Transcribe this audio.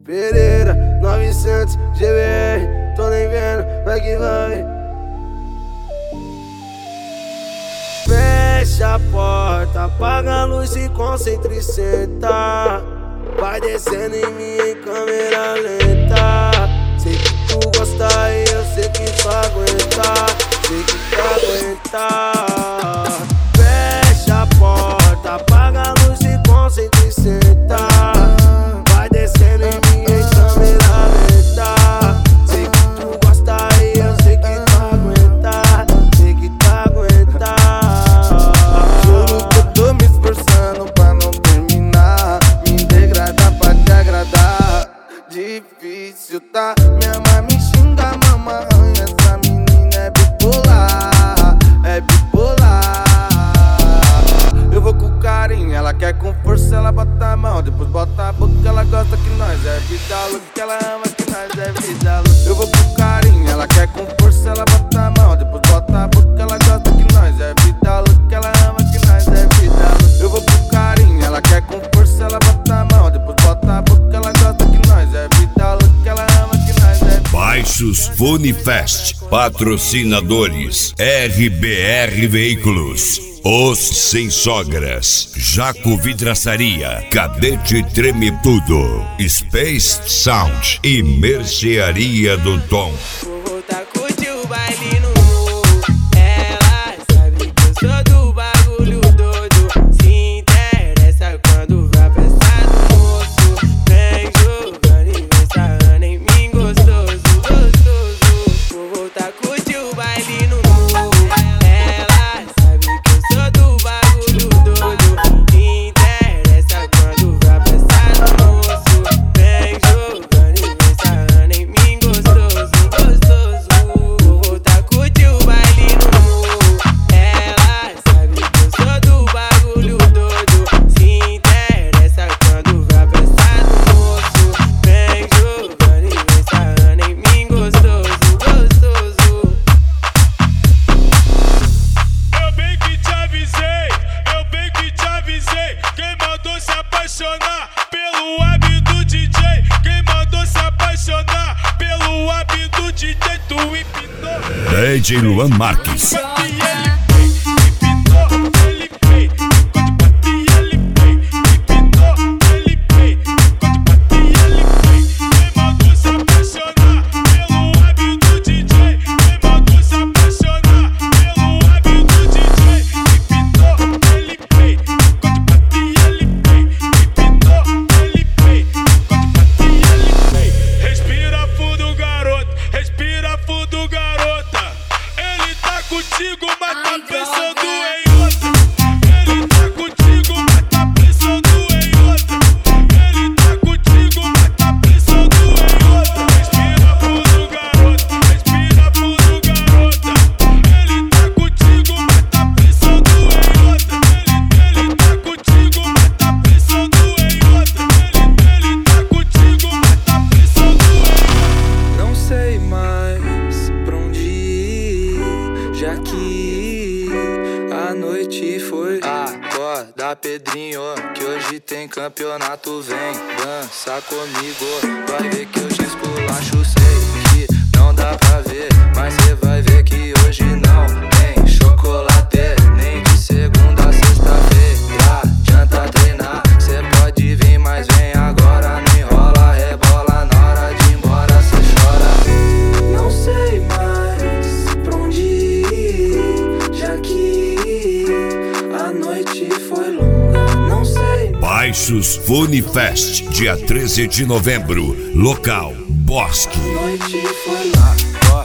Pereira, 900 GBR, tô nem vendo, vai que vai. Fecha a porta, apaga a luz, se concentra e senta. Vai descendo em mim em câmera lenta. Sei que tu gosta e eu sei que tu aguenta. Sei que tu aguenta. Fecha a porta, apaga a luz, se concentra e senta. Vai descendo em mim em câmera lenta. Sei que tu gosta e eu sei que tu aguenta. Sei que tu aguenta. Juro que eu tô me esforçando pra não terminar. Me degradar pra te agradar. Difícil, tá? Minha mãe me xinga, mamãe arranha. Essa menina é bipolar, é bipolar. Eu vou com carinho, ela quer com força, ela bota a mão, depois bota a boca, ela gosta que nós é vida louca, que ela ama que nós é vida louca. Eu vou com carinho, ela quer com força, ela bota a mão, depois bota a boca, ela gosta que nós é vida louca, que ela ama que nós é vida louca. Eu vou com carinho, ela quer com força, ela bota a mão, depois bota a boca, ela gosta que nós é vida louca, que ela ama que nós é vida. Baixos Funifest, patrocinadores RBR Veículos, Os Sem Sogras, Jaco Vidraçaria, Cadete Treme Tudo, Space Sound e Mercearia do Tom. Vou voltar a curtir o baile no morro. Ela sabe que eu sou do bagulho doido. Se interessa quando vai prestar no moço. Vem jogando e vem sarrando em mim gostoso, gostoso. Vou voltar a curtir o baile no morro. Ela sabe que eu sou do bagulho doido. Se interessa quando vai prestar no moço. Vem jogando e vem sarrando em mim gostoso, gostoso. Vou voltar a curtir o baile no morro. Ela sabe que eu sou do bagulho doido. Se interessa quando vai prestar no moço. Vem jogando e vem sarrando em mim gostoso, gostoso. Eu bem que te avisei, eu bem que te avisei. Quem mandou se apaixonar pelo hábito DJ? Quem mandou se apaixonar pelo hábito DJ? Tu empinou DJ Luan Marques. e ele vem, empinou, ele vem. Quando bate ele vem, empinou, ele vem. Quando bate ele vem. Quem mandou se apaixonar pelo hábito DJ? Quem mandou se apaixonar pelo hábito DJ? Empinou, ele vem. Quando bate ele vem, empinou, ele vem. Quando bate ele vem. Respira fundo, garoto. Respira fundo, garota. Ele tá contigo, mas tá pensando em outra. Ele tá contigo, mas tá pensando em outra. Ele tá contigo, mas tá pensando em outra. Respira fundo, garota. Respira fundo, garota. Ele tá contigo, mas tá pensando em outra. Ele tá contigo, mas tá pensando em outra. Ele tá contigo, mas tá pensando em outra. Não sei mais pra onde ir, já que a noite foi. Acorda, Pedrinho, que hoje tem campeonato. Vem dança comigo, vai ver que eu te esculacho. Sei que não dá pra ver, mas cê vai ver que hoje não tem chocolate. Nem de segunda a sexta-feira adianta treinar. Cê pode vir, mas vem agora. Não enrola, rebola, na hora de ir embora cê chora. Não sei mais pra onde ir, já que a noite foi longa. Não sei mais. Baixos Funifest, dia 13 de novembro, local Bosque. A noite foi lá.